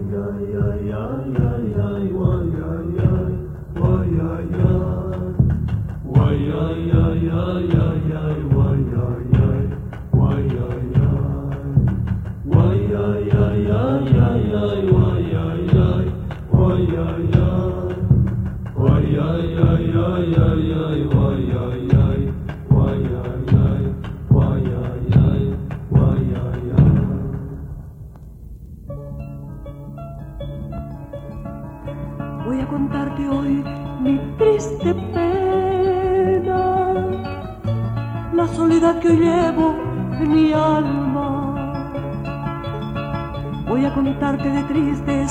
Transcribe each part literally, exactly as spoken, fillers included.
Voy a contarte hoy mi triste pena, la soledad que hoy llevo en mi alma. Voy a contarte de tristes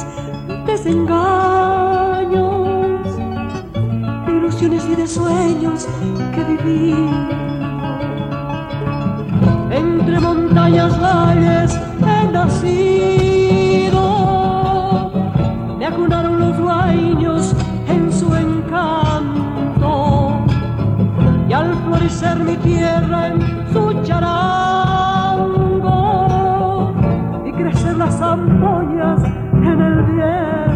desengaños, de ilusiones y de sueños que viví. Entre montañas, valles he nacido, me acunaron los dueños en su encanto, y al florecer mi tierra en su charango, y crecer las ampollas en el viento,